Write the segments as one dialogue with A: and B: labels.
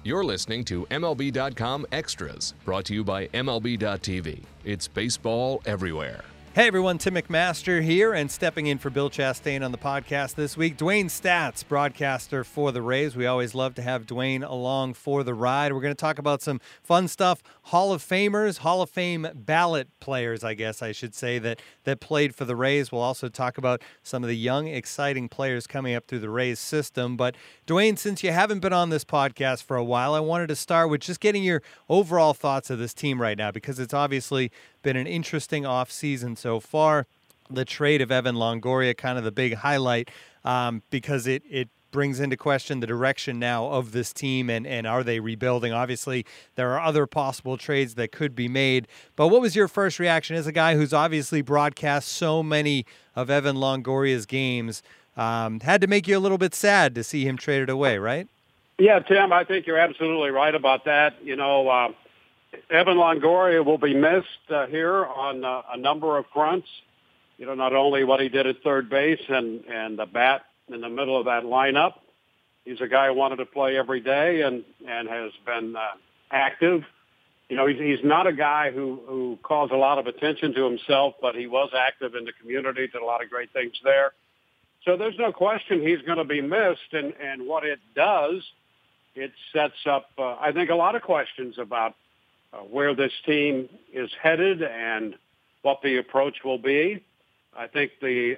A: You're listening to MLB.com Extras, brought to you by MLB.tv. It's baseball everywhere.
B: Hey everyone, Tim McMaster here, and stepping in for Bill Chastain on the podcast this week, Dwayne Staats, broadcaster for the Rays. We always love to have Dwayne along for the ride. We're going to talk about some fun stuff, Hall of Famers, Hall of Fame ballot players, I guess I should say, that played for the Rays. We'll also talk about some of the young, exciting players coming up through the Rays system. But Dwayne, since you haven't been on this podcast for a while, I wanted to start with just getting your overall thoughts of this team right now, because it's obviously been an interesting offseason so far. The trade of Evan Longoria, kind of the big highlight, because it brings into question the direction now of this team and are they rebuilding? Obviously, there are other possible trades that could be made. But what was your first reaction as a guy who's obviously broadcast so many of Evan Longoria's games? Had to make you a little bit sad to see him traded away, right?
C: Yeah, Tim, I think you're absolutely right about that. You know, Evan Longoria will be missed here on a number of fronts. You know, not only what he did at third base and the bat in the middle of that lineup. He's a guy who wanted to play every day and has been active. You know, he's not a guy who calls a lot of attention to himself, but he was active in the community, did a lot of great things there. So there's no question he's going to be missed. And what it does, it sets up, I think, a lot of questions about where this team is headed and what the approach will be. I think the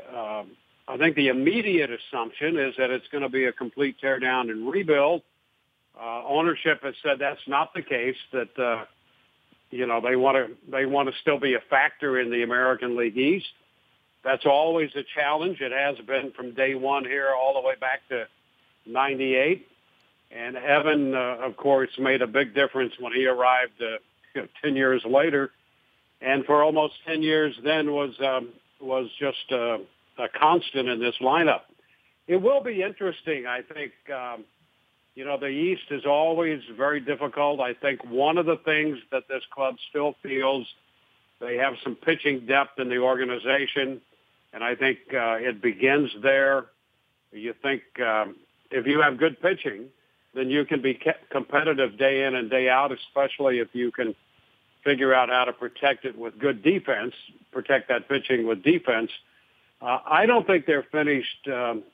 C: immediate assumption is that it's going to be a complete teardown and rebuild. Ownership has said that's not the case. That you know, they want to still be a factor in the American League East. That's always a challenge. It has been from day one here all the way back to '98. And Evan, of course, made a big difference when he arrived 10 years later. And for almost 10 years then was just a constant in this lineup. It will be interesting, I think. You know, the East is always very difficult. I think one of the things that this club still feels, they have some pitching depth in the organization, and I think it begins there. You think if you have good pitching, then you can be competitive day in and day out, especially if you can figure out how to protect it with good defense, protect that pitching with defense. I don't think they're finished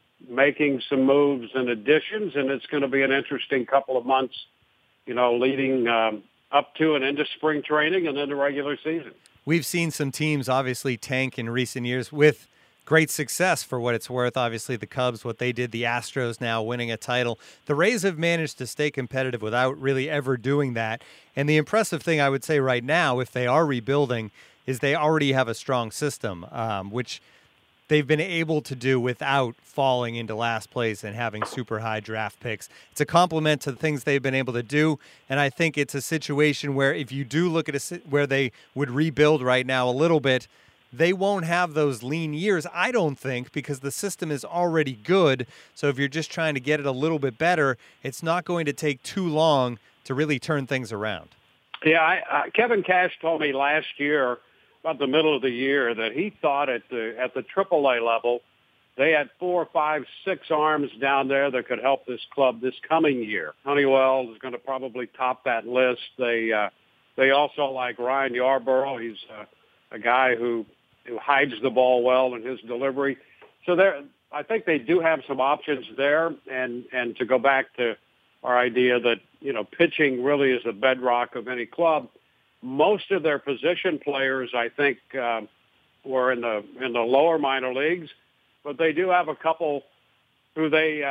C: making some moves and additions, and it's going to be an interesting couple of months, you know, leading up to and into spring training and then the regular season.
B: We've seen some teams obviously tank in recent years with great success for what it's worth. Obviously, the Cubs, what they did, the Astros now winning a title. The Rays have managed to stay competitive without really ever doing that. And the impressive thing I would say right now, if they are rebuilding, is they already have a strong system, which they've been able to do without falling into last place and having super high draft picks. It's a compliment to the things they've been able to do. And I think it's a situation where if you do look at where they would rebuild right now a little bit, they won't have those lean years, I don't think, because the system is already good. So if you're just trying to get it a little bit better, it's not going to take too long to really turn things around.
C: Yeah, Kevin Cash told me last year, about the middle of the year, that he thought at the AAA level, they had 4, 5, 6 arms down there that could help this club this coming year. Honeywell is going to probably top that list. They also like Ryan Yarbrough. He's a guy who hides the ball well in his delivery. So I think they do have some options there. And to go back to our idea that, you know, pitching really is the bedrock of any club. Most of their position players, I think, were in the lower minor leagues, but they do have a couple who they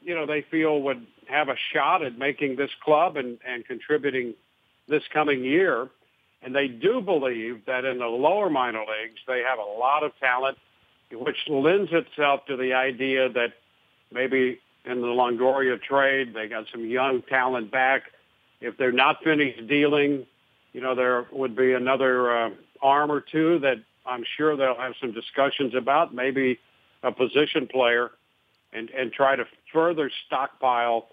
C: feel would have a shot at making this club and contributing this coming year. And they do believe that in the lower minor leagues, they have a lot of talent, which lends itself to the idea that maybe in the Longoria trade, they got some young talent back. If they're not finished dealing, you know, there would be another arm or two that I'm sure they'll have some discussions about, maybe a position player, and try to further stockpile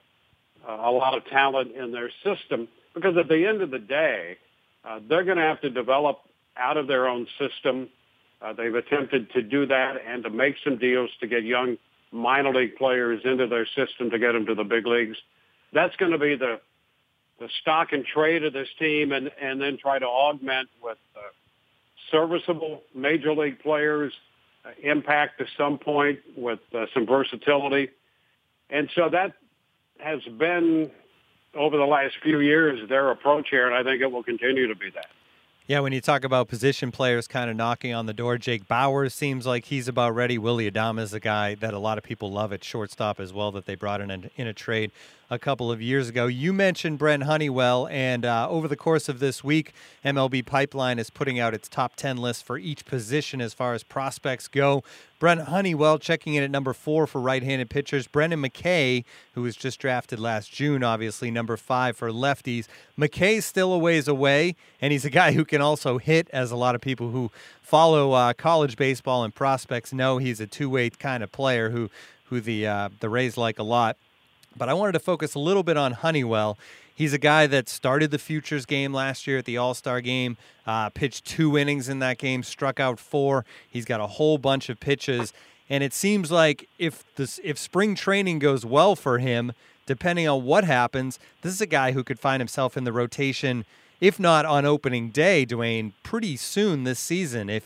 C: a lot of talent in their system. Because at the end of the day, they're going to have to develop out of their own system. They've attempted to do that and to make some deals to get young minor league players into their system to get them to the big leagues. That's going to be the the stock and trade of this team and then try to augment with serviceable major league players, impact to some point with some versatility. And so that has been, over the last few years, their approach here, and I think it will continue to be that.
B: Yeah, when you talk about position players kind of knocking on the door, Jake Bauers seems like he's about ready. Willy Adames is a guy that a lot of people love at shortstop as well, that they brought in a trade a couple of years ago. You mentioned Brent Honeywell, and over the course of this week, MLB Pipeline is putting out its top 10 list for each position as far as prospects go. Brent Honeywell checking in at number 4 for right-handed pitchers. Brendan McKay, who was just drafted last June, obviously number 5 for lefties. McKay's still a ways away, and he's a guy who can also hit, as a lot of people who follow college baseball and prospects know. He's a two-way kind of player who the Rays like a lot. But I wanted to focus a little bit on Honeywell. He's a guy that started the Futures game last year at the All-Star game, pitched 2 innings in that game, struck out 4. He's got a whole bunch of pitches. And it seems like if spring training goes well for him, depending on what happens, this is a guy who could find himself in the rotation, if not on opening day, Dwayne, pretty soon this season, if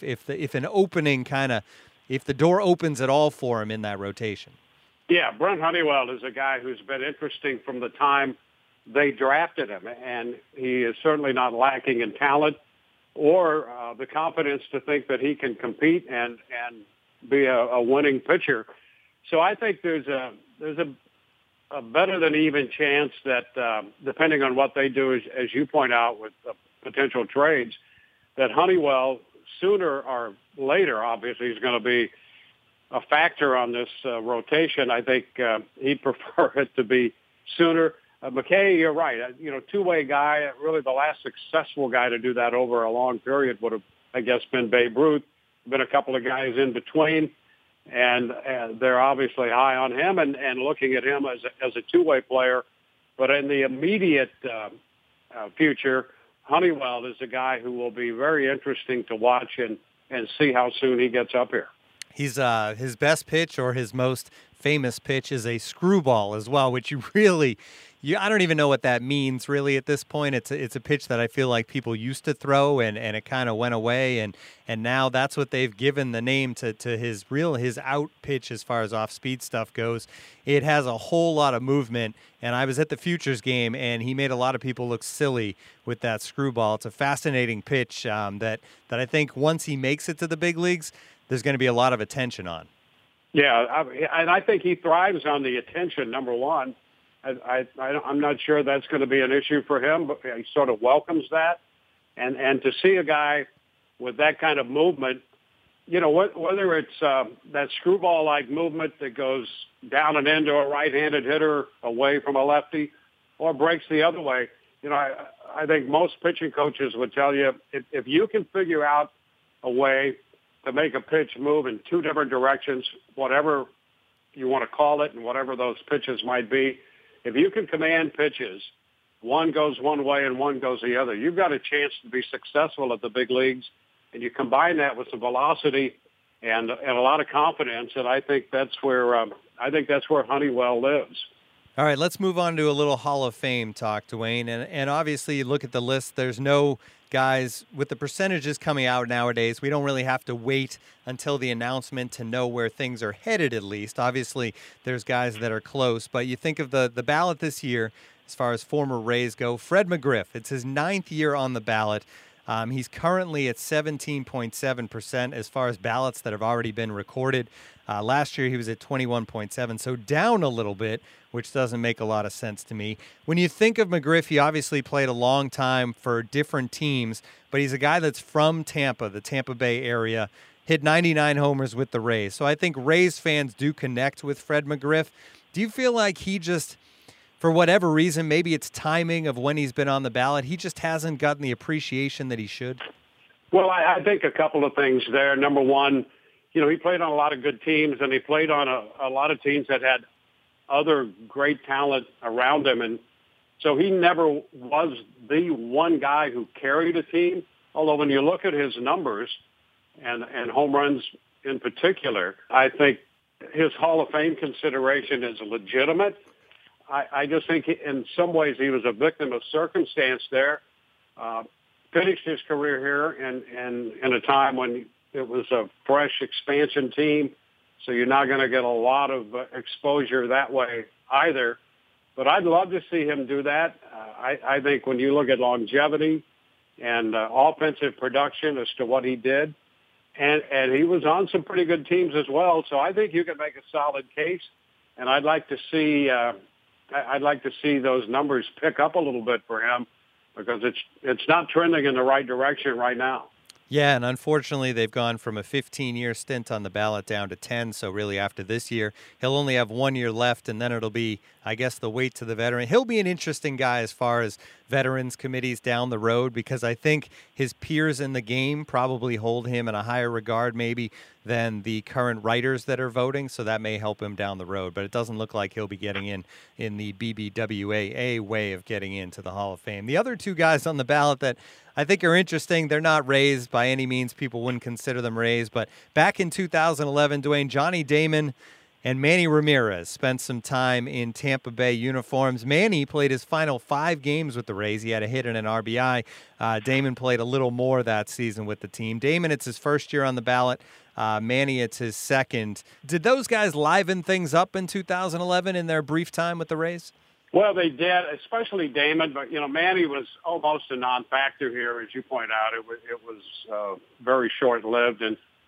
B: the door opens at all for him in that rotation.
C: Yeah, Brent Honeywell is a guy who's been interesting from the time they drafted him, and he is certainly not lacking in talent or the confidence to think that he can compete and be a winning pitcher. So I think there's a better than even chance that depending on what they do, as you point out with potential trades, that Honeywell sooner or later, obviously, is going to be a factor on this rotation. I think he'd prefer it to be sooner. McKay, you're right. Two-way guy, really the last successful guy to do that over a long period would have, I guess, been Babe Ruth. Been a couple of guys in between, and they're obviously high on him and looking at him as a two-way player. But in the immediate future, Honeywell is a guy who will be very interesting to watch and see how soon he gets up here.
B: He's his best pitch, or his most famous pitch, is a screwball as well, which I don't even know what that means really at this point. It's a pitch that I feel like people used to throw and it kind of went away, and now that's what they've given the name to his out pitch as far as off speed stuff goes. It has a whole lot of movement, and I was at the Futures game and he made a lot of people look silly with that screwball. It's a fascinating pitch that I think once he makes it to the big leagues, there's going to be a lot of attention on.
C: Yeah, and I think he thrives on the attention, number one. I'm not sure that's going to be an issue for him, but he sort of welcomes that. And to see a guy with that kind of movement, whether it's that screwball-like movement that goes down and into a right-handed hitter away from a lefty or breaks the other way, I think most pitching coaches would tell you if you can figure out a way to make a pitch move in 2 different directions, whatever you want to call it and whatever those pitches might be, if you can command pitches, one goes one way and one goes the other, you've got a chance to be successful at the big leagues. And you combine that with some velocity and a lot of confidence, and I think that's where Honeywell lives.
B: All right, let's move on to a little Hall of Fame talk, Dwayne. And obviously, you look at the list, there's no guys with the percentages coming out nowadays. We don't really have to wait until the announcement to know where things are headed, at least. Obviously, there's guys that are close. But you think of the ballot this year, as far as former Rays go, Fred McGriff. It's his 9th year on the ballot. He's currently at 17.7% as far as ballots that have already been recorded. Last year, he was at 21.7%, so down a little bit, which doesn't make a lot of sense to me. When you think of McGriff, he obviously played a long time for different teams, but he's a guy that's from Tampa, the Tampa Bay area, hit 99 homers with the Rays. So I think Rays fans do connect with Fred McGriff. Do you feel like he just, for whatever reason, maybe it's timing of when he's been on the ballot, he just hasn't gotten the appreciation that he should?
C: Well, I think a couple of things there. Number one, he played on a lot of good teams, and he played on a lot of teams that had other great talent around him. And so he never was the one guy who carried a team, although when you look at his numbers and home runs in particular, I think his Hall of Fame consideration is legitimate. I just think in some ways he was a victim of circumstance there. Finished his career here in a time when it was a fresh expansion team, so you're not going to get a lot of exposure that way either. But I'd love to see him do that. I think when you look at longevity and offensive production as to what he did, and he was on some pretty good teams as well, so I think you can make a solid case. And I'd like to see those numbers pick up a little bit for him, because it's not trending in the right direction right now.
B: Yeah, and unfortunately, they've gone from a 15-year stint on the ballot down to 10. So really, after this year, he'll only have 1 year left, and then it'll be, I guess, the wait to the veteran. He'll be an interesting guy as far as veterans committees down the road, because I think his peers in the game probably hold him in a higher regard maybe than the current writers that are voting. So that may help him down the road. But it doesn't look like he'll be getting in the BBWAA way of getting into the Hall of Fame. The other two guys on the ballot that I think are interesting, they're not Rays by any means. People wouldn't consider them Rays. But back in 2011, Dwayne, Johnny Damon and Manny Ramirez spent some time in Tampa Bay uniforms. Manny played his final 5 games with the Rays. He had a hit and an RBI. Damon played a little more that season with the team. Damon, it's his first year on the ballot. Manny, it's his second. Did those guys liven things up in 2011 in their brief time with the Rays?
C: Well, they did, especially Damon. But, Manny was almost a non-factor here, as you point out. It was very short-lived.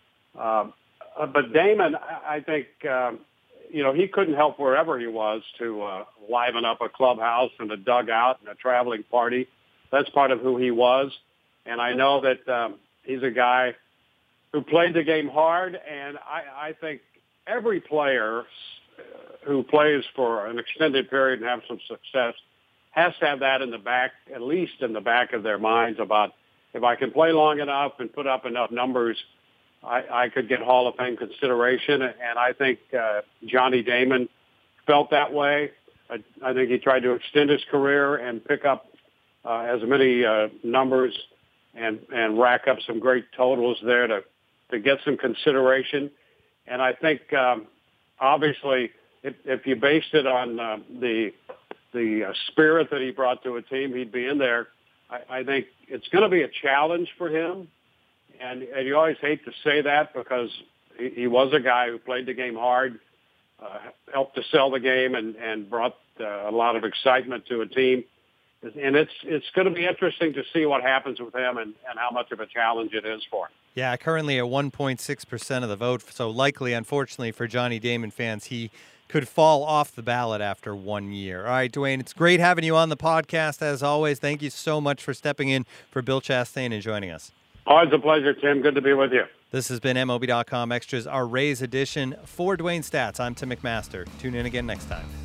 C: But Damon, I think, he couldn't help wherever he was to liven up a clubhouse and a dugout and a traveling party. That's part of who he was. And I know that he's a guy who played the game hard. And I think every player who plays for an extended period and have some success has to have that in the back, at least in the back of their minds, about if I can play long enough and put up enough numbers, I could get Hall of Fame consideration. And I think Johnny Damon felt that way. I think he tried to extend his career and pick up as many numbers and rack up some great totals there to get some consideration. And I think, obviously, if you based it on the spirit that he brought to a team, he'd be in there. I think it's going to be a challenge for him. And you always hate to say that, because he was a guy who played the game hard, helped to sell the game, and brought a lot of excitement to a team. And it's going to be interesting to see what happens with him and how much of a challenge it is for him.
B: Yeah, currently at 1.6% of the vote. So likely, unfortunately, for Johnny Damon fans, he could fall off the ballot after 1 year. All right, Dwayne, it's great having you on the podcast, as always. Thank you so much for stepping in for Bill Chastain and joining us.
C: Always a pleasure, Tim. Good to be with you.
B: This has been MLB.com Extras, our Rays edition. For Dwayne Stats, I'm Tim McMaster. Tune in again next time.